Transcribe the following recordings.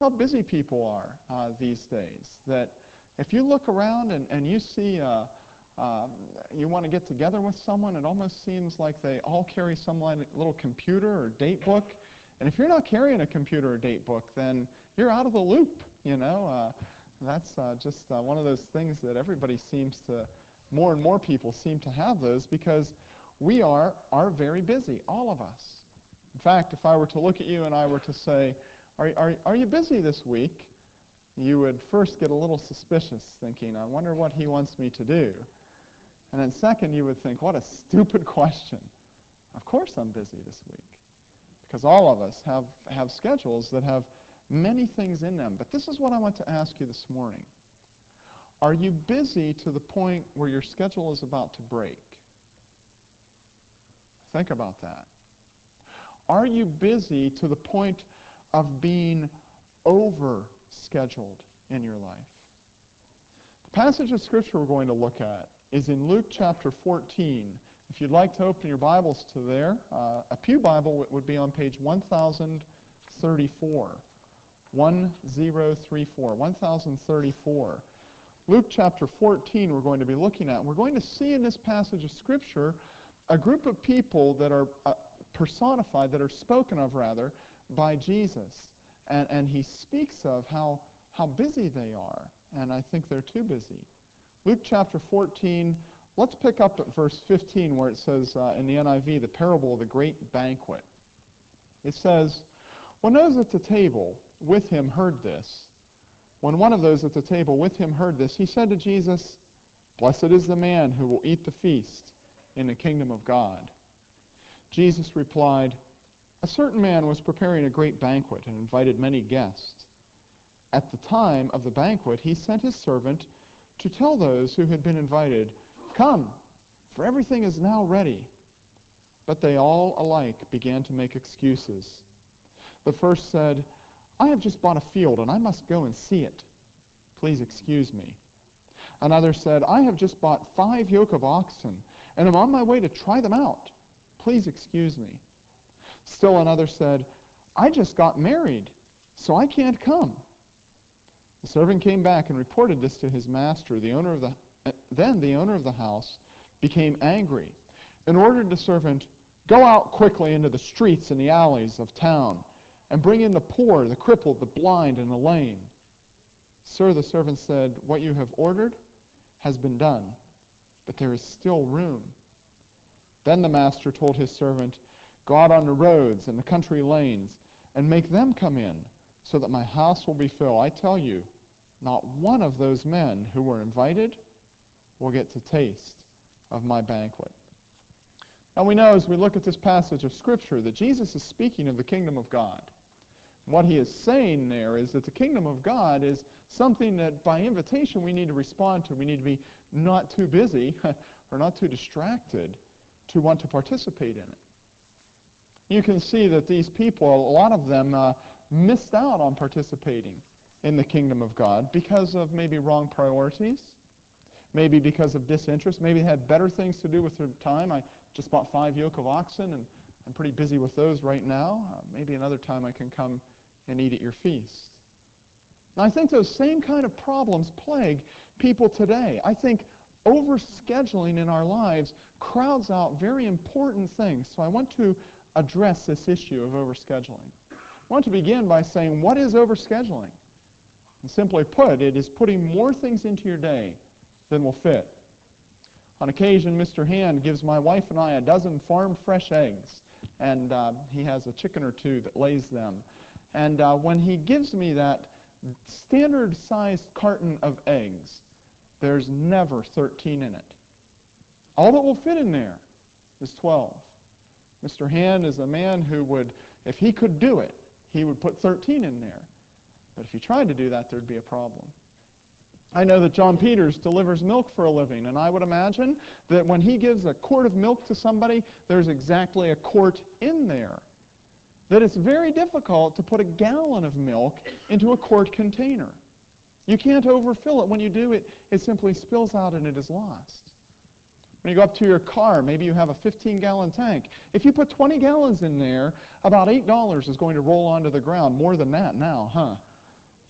how busy people are these days. That if you look around and you see you want to get together with someone, it almost seems like they all carry some little computer or date book. And if you're not carrying a computer or date book, then you're out of the loop, you know. That's just one of those things that everybody seems to, more and more people seem to have those, because we are very busy, all of us. In fact, if I were to look at you and I were to say, are you busy this week? You would first get a little suspicious, thinking, I wonder what he wants me to do. And then second, you would think, what a stupid question. Of course I'm busy this week. Because all of us have schedules that have many things in them. But this is what I want to ask you this morning. Are you busy to the point where your schedule is about to break? Think about that. Are you busy to the point of being over-scheduled in your life? The passage of Scripture we're going to look at is in Luke chapter 14. If you'd like to open your Bibles to there, a pew Bible would be on page 1034. 1034. 1034. Luke chapter 14 we're going to be looking at. And we're going to see in this passage of Scripture a group of people that are personified, that are spoken of rather, by Jesus. And he speaks of how busy they are. And I think they're too busy. Luke chapter 14, let's pick up at verse 15 where it says in the NIV, the parable of the great banquet. It says, when those at the table with him heard this, when one of those at the table with him heard this, he said to Jesus, blessed is the man who will eat the feast in the kingdom of God. Jesus replied, a certain man was preparing a great banquet and invited many guests. At the time of the banquet, he sent his servant to tell those who had been invited, come, for everything is now ready. But they all alike began to make excuses. The first said, I have just bought a field and I must go and see it. Please excuse me. Another said, I have just bought 5 yoke of oxen and am on my way to try them out. Please excuse me. Still another said, I just got married, so I can't come. The servant came back and reported this to his master. Then the owner of the house became angry and ordered the servant, go out quickly into the streets and the alleys of town and bring in the poor, the crippled, the blind, and the lame. Sir, the servant said, what you have ordered has been done, but there is still room. Then the master told his servant, go out on the roads and the country lanes and make them come in, so that my house will be filled. I tell you, not one of those men who were invited will get to taste of my banquet. Now we know as we look at this passage of Scripture that Jesus is speaking of the kingdom of God. What he is saying there is that the kingdom of God is something that by invitation we need to respond to. We need to be not too busy or not too distracted to want to participate in it. You can see that these people, a lot of them missed out on participating in the kingdom of God because of maybe wrong priorities, maybe because of disinterest, maybe they had better things to do with their time. I just bought 5 yoke of oxen and I'm pretty busy with those right now. Maybe another time I can come and eat at your feast. Now, I think those same kind of problems plague people today. I think overscheduling in our lives crowds out very important things. So I want to address this issue of overscheduling. I want to begin by saying, what is overscheduling? And simply put, it is putting more things into your day than will fit. On occasion, Mr. Hand gives my wife and I a dozen farm fresh eggs, and he has a chicken or two that lays them. And when he gives me that standard-sized carton of eggs, there's never 13 in it. All that will fit in there is 12. Mr. Hand is a man who would, if he could do it, he would put 13 in there. But if he tried to do that, there'd be a problem. I know that John Peters delivers milk for a living, and I would imagine that when he gives a quart of milk to somebody, there's exactly a quart in there. That it's very difficult to put a gallon of milk into a quart container. You can't overfill it. When you do, it simply spills out and it is lost. When you go up to your car, maybe you have a 15-gallon tank. If you put 20 gallons in there, about $8 is going to roll onto the ground. More than that now, huh?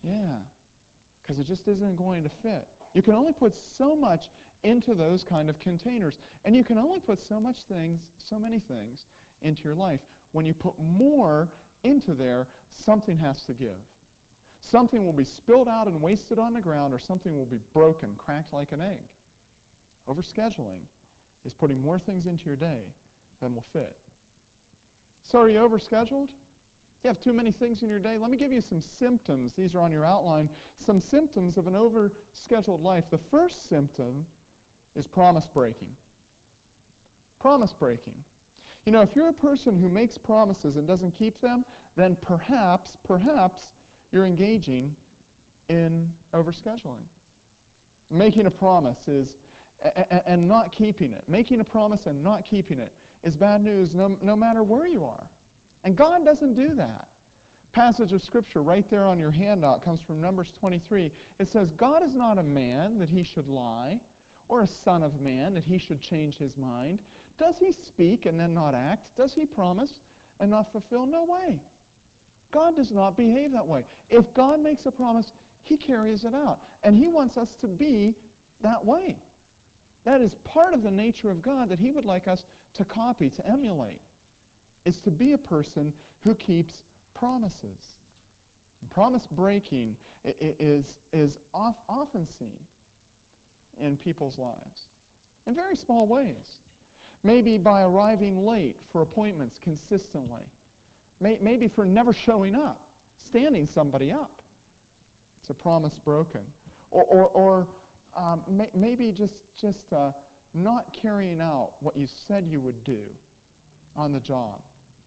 Yeah, because it just isn't going to fit. You can only put so much into those kind of containers, and you can only put so many things into your life. When you put more into there, something has to give. Something will be spilled out and wasted on the ground, or something will be broken, cracked like an egg. Overscheduling is putting more things into your day than will fit. So are you overscheduled? You have too many things in your day? Let me give you some symptoms. These are on your outline. Some symptoms of an overscheduled life. The first symptom is promise breaking. Promise breaking. You know, if you're a person who makes promises and doesn't keep them, then perhaps you're engaging in overscheduling. Making a promise and not keeping it. Making a promise and not keeping it is bad news no matter where you are. And God doesn't do that. Passage of Scripture right there on your handout comes from Numbers 23. It says, God is not a man that he should lie, or a son of man that he should change his mind. Does he speak and then not act? Does he promise and not fulfill? No way. God does not behave that way. If God makes a promise, he carries it out. And he wants us to be that way. That is part of the nature of God that he would like us to copy, to emulate, is to be a person who keeps promises. Promise breaking is often seen in people's lives in very small ways. Maybe by arriving late for appointments consistently. Maybe for never showing up, standing somebody up. It's a promise broken. Or maybe just not carrying out what you said you would do on the job.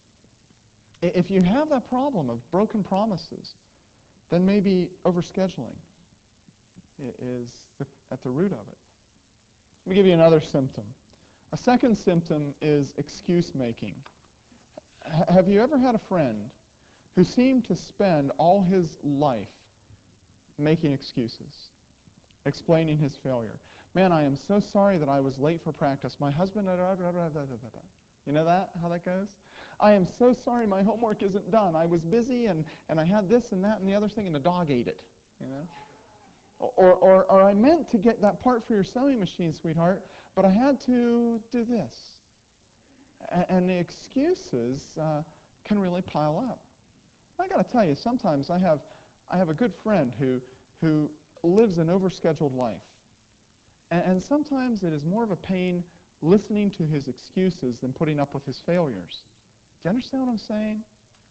If you have that problem of broken promises, then maybe overscheduling is at the root of it. Let me give you another symptom. A second symptom is excuse making. Have you ever had a friend who seemed to spend all his life making excuses, explaining his failure? Man, I am so sorry that I was late for practice. My husband... You know that, how that goes? I am so sorry my homework isn't done. I was busy and I had this and that and the other thing and the dog ate it, you know? Or I meant to get that part for your sewing machine, sweetheart, but I had to do this. And the excuses can really pile up. I got to tell you, sometimes I have a good friend who lives an overscheduled life. And sometimes it is more of a pain listening to his excuses than putting up with his failures. Do you understand what I'm saying?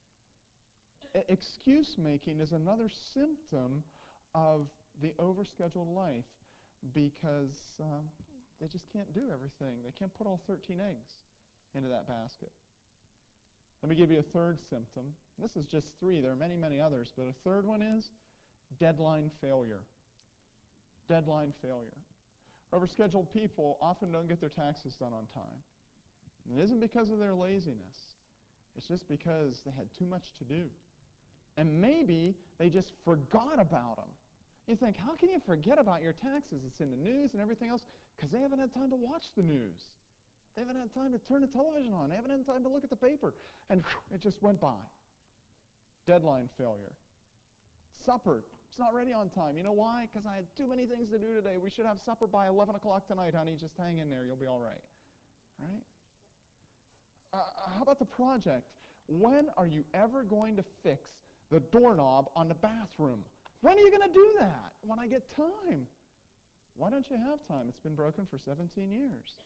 Excuse making is another symptom of the overscheduled life because they just can't do everything. They can't put all 13 eggs into that basket. Let me give you a third symptom. This is just 3. There are many, many others, but a third one is deadline failure. Deadline failure. Overscheduled people often don't get their taxes done on time. And it isn't because of their laziness. It's just because they had too much to do. And maybe they just forgot about them. You think, how can you forget about your taxes? It's in the news and everything else. Because they haven't had time to watch the news. They haven't had time to turn the television on. They haven't had time to look at the paper. And it just went by. Deadline failure. Supper. It's not ready on time. You know why? Because I had too many things to do today. We should have supper by 11 o'clock tonight, honey. Just hang in there. You'll be all right. Right? How about the project? When are you ever going to fix the doorknob on the bathroom? When are you going to do that? When I get time. Why don't you have time? It's been broken for 17 years.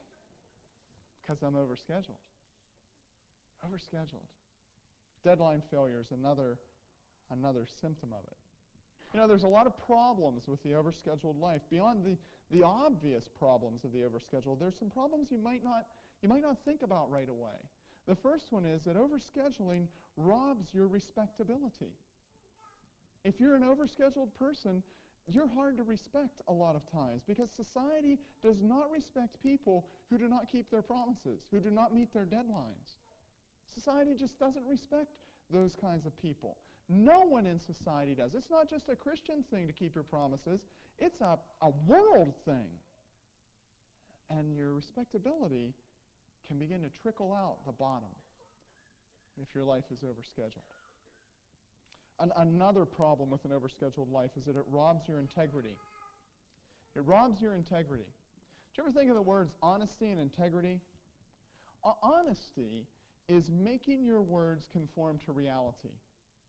Because I'm overscheduled. Overscheduled. Deadline failure is another symptom of it. You know, there's a lot of problems with the overscheduled life. Beyond the obvious problems of the overscheduled, there's some problems you might not think about right away. The first one is that overscheduling robs your respectability. If you're an overscheduled person, you're hard to respect a lot of times because society does not respect people who do not keep their promises, who do not meet their deadlines. Society just doesn't respect those kinds of people. No one in society does. It's not just a Christian thing to keep your promises. It's a world thing. And your respectability can begin to trickle out the bottom if your life is overscheduled. Another problem with an overscheduled life is that it robs your integrity. It robs your integrity. Do you ever think of the words honesty and integrity? Honesty is making your words conform to reality.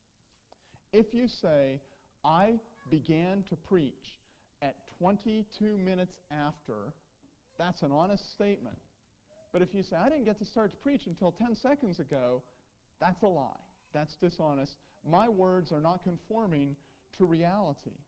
If you say, I began to preach at 22 minutes after, that's an honest statement. But if you say, I didn't get to start to preach until 10 seconds ago, that's a lie. That's dishonest. My words are not conforming to reality.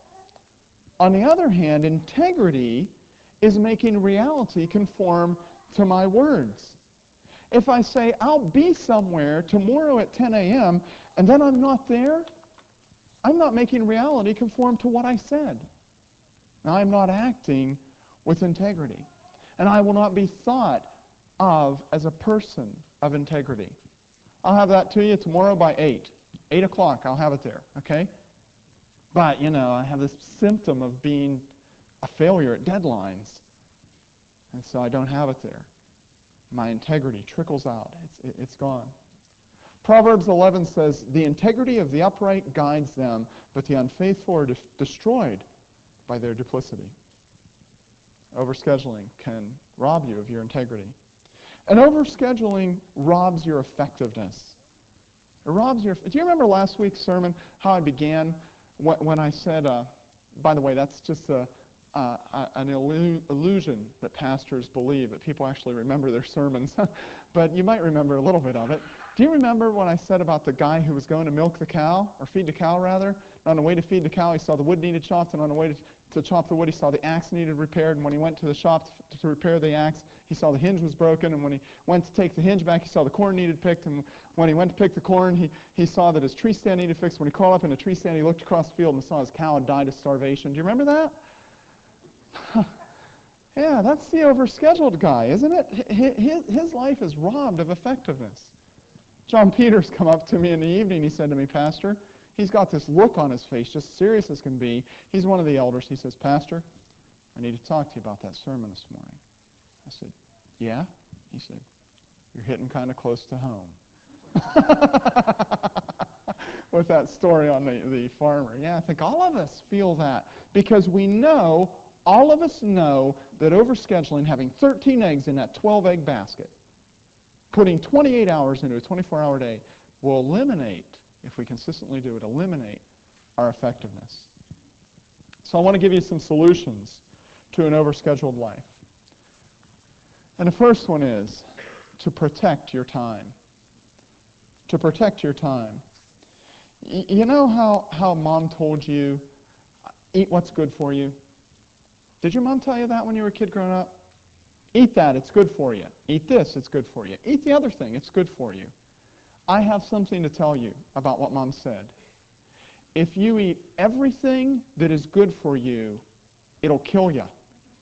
On the other hand, integrity is making reality conform to my words. If I say, I'll be somewhere tomorrow at 10 a.m., and then I'm not there, I'm not making reality conform to what I said. Now, I'm not acting with integrity. And I will not be thought of as a person of integrity. I'll have that to you tomorrow by 8. 8 o'clock, I'll have it there, okay? But, I have this symptom of being a failure at deadlines. And so I don't have it there. My integrity trickles out. It's gone. Proverbs 11 says, the integrity of the upright guides them, but the unfaithful are destroyed by their duplicity. Overscheduling can rob you of your integrity. And overscheduling robs your effectiveness. It robs your... Do you remember last week's sermon, how I began when I said, by the way, that's just an illusion that pastors believe, that people actually remember their sermons. But you might remember a little bit of it. Do you remember when I said about the guy who was going to milk the cow, or feed the cow rather? And on the way to feed the cow, he saw the wood needed chopped, and on the way to chop the wood, he saw the axe needed repaired, and when he went to the shop to repair the axe, he saw the hinge was broken, and when he went to take the hinge back, he saw the corn needed picked, and when he went to pick the corn, he saw that his tree stand needed fixed. When he crawled up in a tree stand, he looked across the field and saw his cow had died of starvation. Do you remember that? Yeah, that's the overscheduled guy, isn't it? His life is robbed of effectiveness. John Peters come up to me in the evening. He said to me, Pastor, he's got this look on his face, just serious as can be. He's one of the elders. He says, Pastor, I need to talk to you about that sermon this morning. I said, yeah? He said, you're hitting kind of close to home. With that story on the farmer. Yeah, I think all of us feel that. Because all of us know that overscheduling, having 13 eggs in that 12-egg basket, putting 28 hours into a 24-hour day, will eliminate, if we consistently do it, eliminate our effectiveness. So I want to give you some solutions to an overscheduled life. And the first one is to protect your time. To protect your time. You know how Mom told you, eat what's good for you? Did your mom tell you that when you were a kid growing up? Eat that, it's good for you. Eat this, it's good for you. Eat the other thing, it's good for you. I have something to tell you about what Mom said. If you eat everything that is good for you, it'll kill you.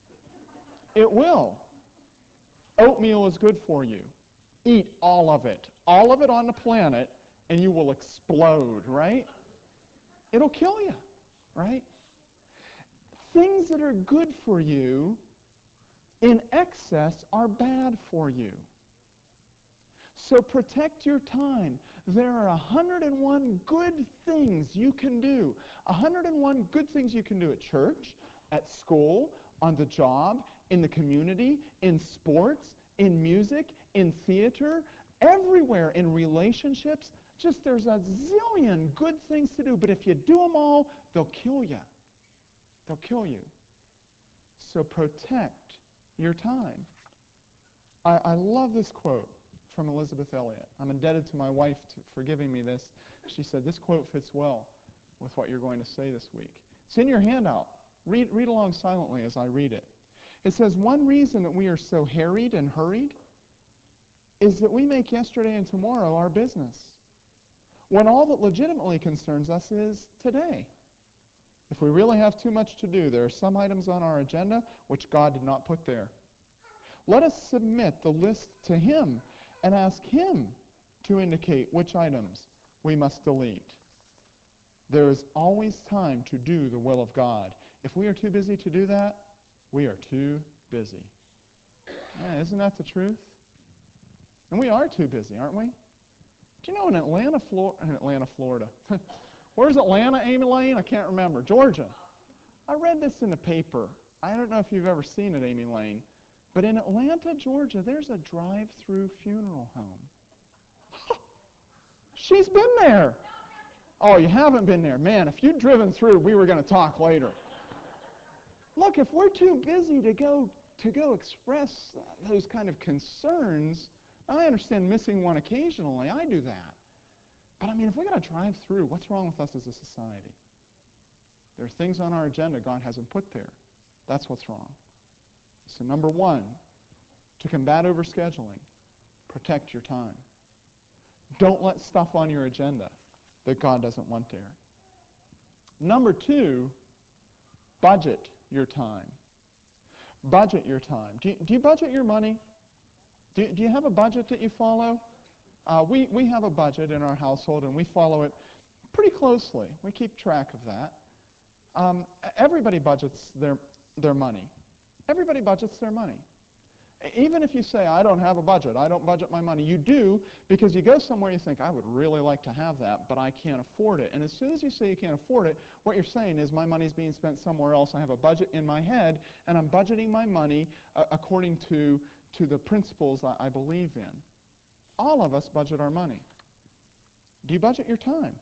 It will. Oatmeal is good for you. Eat all of it on the planet, and you will explode, right? It'll kill you, right? Things that are good for you in excess are bad for you. So protect your time. There are 101 good things you can do. 101 good things you can do at church, at school, on the job, in the community, in sports, in music, in theater, everywhere, in relationships. Just there's a zillion good things to do, but if you do them all, they'll kill you. They'll kill you. So protect your time. I love this quote from Elizabeth Elliot. I'm indebted to my wife for giving me this. She said, this quote fits well with what you're going to say this week. It's in your handout. Read along silently as I read it. It says, one reason that we are so harried and hurried is that we make yesterday and tomorrow our business, when all that legitimately concerns us is today. If we really have too much to do, there are some items on our agenda which God did not put there. Let us submit the list to Him and ask Him to indicate which items we must delete. There is always time to do the will of God. If we are too busy to do that, we are too busy. Yeah, isn't that the truth? And we are too busy, aren't we? Do you know in Atlanta, Florida, where's Atlanta, Amy Lane? I can't remember. Georgia. I read this in the paper. I don't know if you've ever seen it, Amy Lane, but in Atlanta, Georgia, there's a drive-through funeral home. She's been there. Oh, you haven't been there. Man, if you'd driven through, we were going to talk later. Look, if we're too busy to go express those kind of concerns, I understand missing one occasionally. I do that. But I mean, if we're going to drive through, what's wrong with us as a society? There are things on our agenda God hasn't put there. That's what's wrong. So number one, to combat overscheduling, protect your time. Don't let stuff on your agenda that God doesn't want there. Number two, budget your time. Budget your time. Do you budget your money? Do you have a budget that you follow? We have a budget in our household, and we follow it pretty closely. We keep track of that. Everybody budgets their money. Everybody budgets their money. Even if you say, I don't have a budget, I don't budget my money, you do, because you go somewhere you think, I would really like to have that, but I can't afford it. And as soon as you say you can't afford it, what you're saying is my money's being spent somewhere else. I have a budget in my head, and I'm budgeting my money according to the principles I believe in. All of us budget our money. Do you budget your time?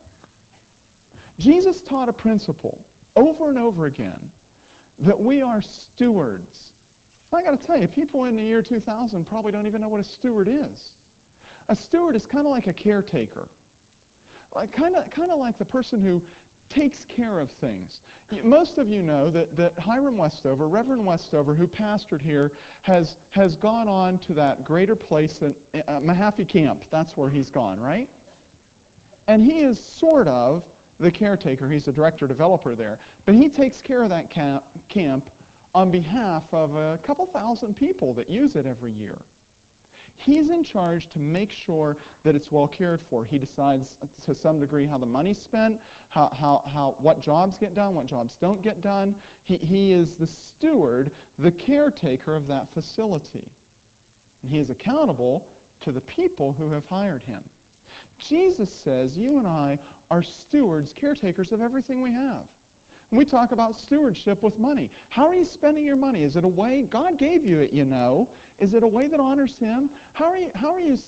Jesus taught a principle over and over again that we are stewards. I got to tell you, people in the year 2000 probably don't even know what a steward is. A steward is kind of like a caretaker, kind of like the person who takes care of things. Most of you know that Hiram Westover, Reverend Westover, who pastored here, has gone on to that greater place, Mahaffey Camp. That's where he's gone, right? And he is sort of the caretaker. He's the director-developer there. But he takes care of that camp on behalf of a couple thousand people that use it every year. He's in charge to make sure that it's well cared for. He decides to some degree how the money's spent, what jobs get done, what jobs don't get done. He is the steward, the caretaker of that facility. And he is accountable to the people who have hired him. Jesus says you and I are stewards, caretakers of everything we have. And we talk about stewardship with money. How are you spending your money? Is it a way God gave you it, you know? Is it a way that honors Him? How are you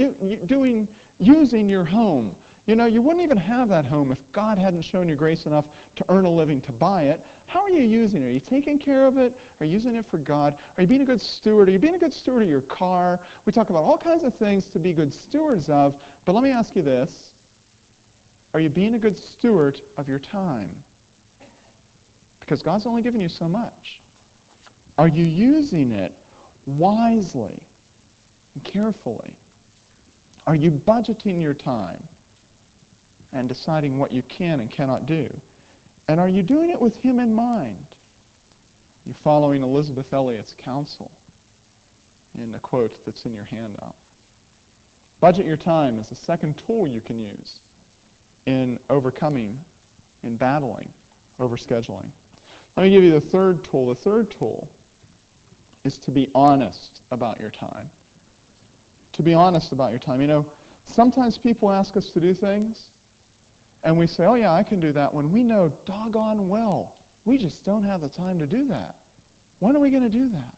using your home? You know, you wouldn't even have that home if God hadn't shown you grace enough to earn a living to buy it. How are you using it? Are you taking care of it? Are you using it for God? Are you being a good steward? Are you being a good steward of your car? We talk about all kinds of things to be good stewards of, but let me ask you this. Are you being a good steward of your time? Because God's only given you so much. Are you using it wisely and carefully? Are you budgeting your time and deciding what you can and cannot do? And are you doing it with Him in mind? You're following Elizabeth Elliot's counsel in the quote that's in your handout. Budget your time is the second tool you can use in overcoming, in battling overscheduling. Let me give you the third tool. The third tool is to be honest about your time. To be honest about your time. You know, sometimes people ask us to do things, and we say, oh yeah, I can do that, when we know doggone well we just don't have the time to do that. When are we going to do that?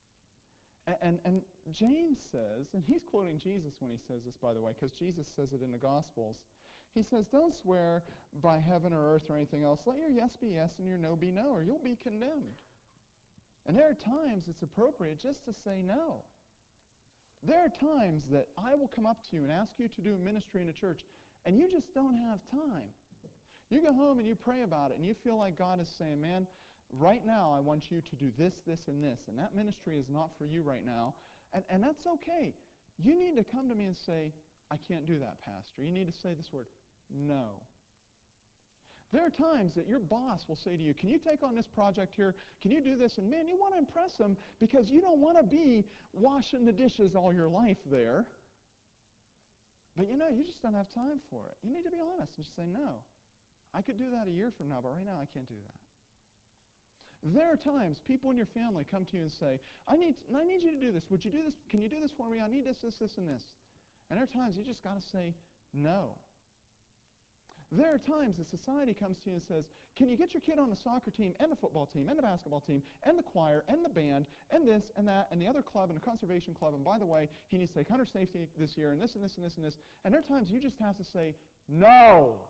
And James says, and he's quoting Jesus when he says this, by the way, because Jesus says it in the Gospels. He says, don't swear by heaven or earth or anything else. Let your yes be yes and your no be no, or you'll be condemned. And there are times it's appropriate just to say no. There are times that I will come up to you and ask you to do ministry in a church, and you just don't have time. You go home and you pray about it, and you feel like God is saying, man, right now I want you to do this, this, and this, and that ministry is not for you right now. And that's okay. You need to come to me and say, I can't do that, Pastor. You need to say this word, no. There are times that your boss will say to you, can you take on this project here? Can you do this? And man, you want to impress them because you don't want to be washing the dishes all your life there. But you know, you just don't have time for it. You need to be honest and just say, no. I could do that a year from now, but right now I can't do that. There are times people in your family come to you and say, I need you to do this. Would you do this? Can you do this for me? I need this, this, this, and this. And there are times you just got to say no. There are times that society comes to you and says, can you get your kid on the soccer team and the football team and the basketball team and the choir and the band and this and that and the other club and the conservation club, and by the way, he needs to take hunter safety this year and this and this and this and this. And there are times you just have to say, no.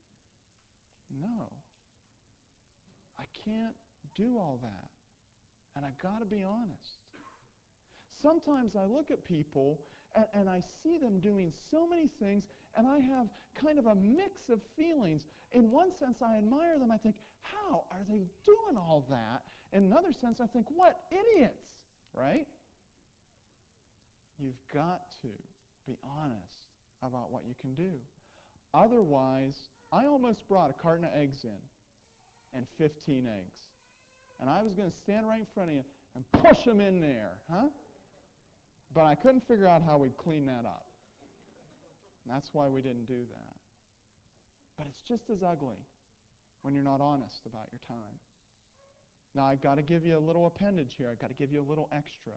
No. I can't do all that. And I've got to be honest. Sometimes I look at people and I see them doing so many things, and I have kind of a mix of feelings. In one sense, I admire them. I think, how are they doing all that? In another sense, I think, what idiots, right? You've got to be honest about what you can do. Otherwise, I almost brought a carton of eggs in and 15 eggs. And I was going to stand right in front of you and push them in there, huh? But I couldn't figure out how we'd clean that up. And that's why we didn't do that. But it's just as ugly when you're not honest about your time. Now, I've got to give you a little appendage here. I've got to give you a little extra.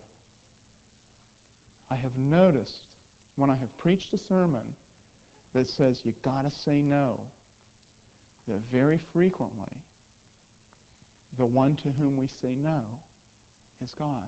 I have noticed when I have preached a sermon that says you've got to say no, that very frequently the one to whom we say no is God.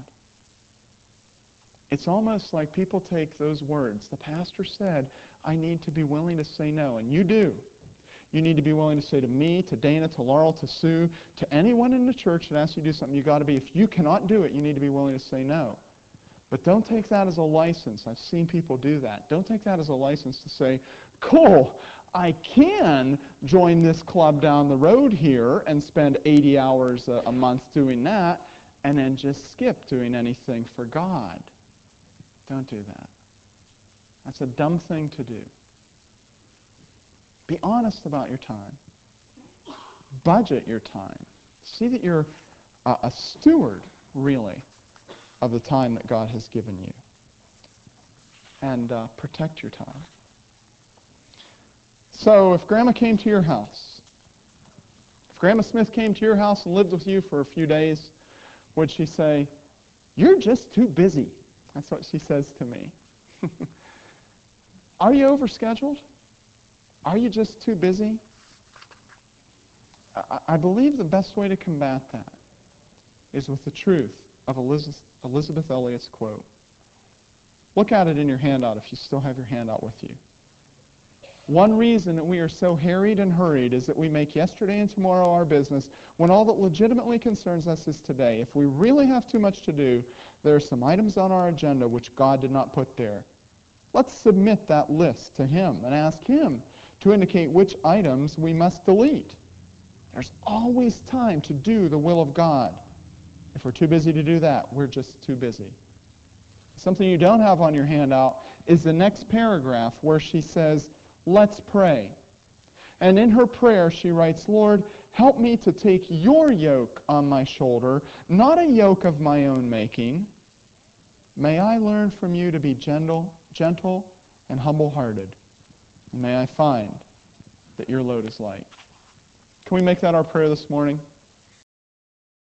It's almost like people take those words. The pastor said, I need to be willing to say no, and you do. You need to be willing to say to me, to Dana, to Laurel, to Sue, to anyone in the church that asks you to do something, you've got to be, if you cannot do it, you need to be willing to say no. But don't take that as a license. I've seen people do that. Don't take that as a license to say, cool, I can join this club down the road here and spend 80 hours a month doing that, and then just skip doing anything for God. Don't do that. That's a dumb thing to do. Be honest about your time. Budget your time. See that you're a steward, really, of the time that God has given you. And protect your time. So if Grandma came to your house, if Grandma Smith came to your house and lived with you for a few days, would she say, you're just too busy? That's what she says to me. Are you overscheduled? Are you just too busy? I believe the best way to combat that is with the truth of Elizabeth Elliot's quote. Look at it in your handout if you still have your handout with you. One reason that we are so harried and hurried is that we make yesterday and tomorrow our business when all that legitimately concerns us is today. If we really have too much to do, there are some items on our agenda which God did not put there. Let's submit that list to Him and ask Him to indicate which items we must delete. There's always time to do the will of God. If we're too busy to do that, we're just too busy. Something you don't have on your handout is the next paragraph where she says, let's pray. And in her prayer she writes, Lord, help me to take your yoke on my shoulder, not a yoke of my own making. May I learn from you to be gentle and humble-hearted. And may I find that your load is light. Can we make that our prayer this morning?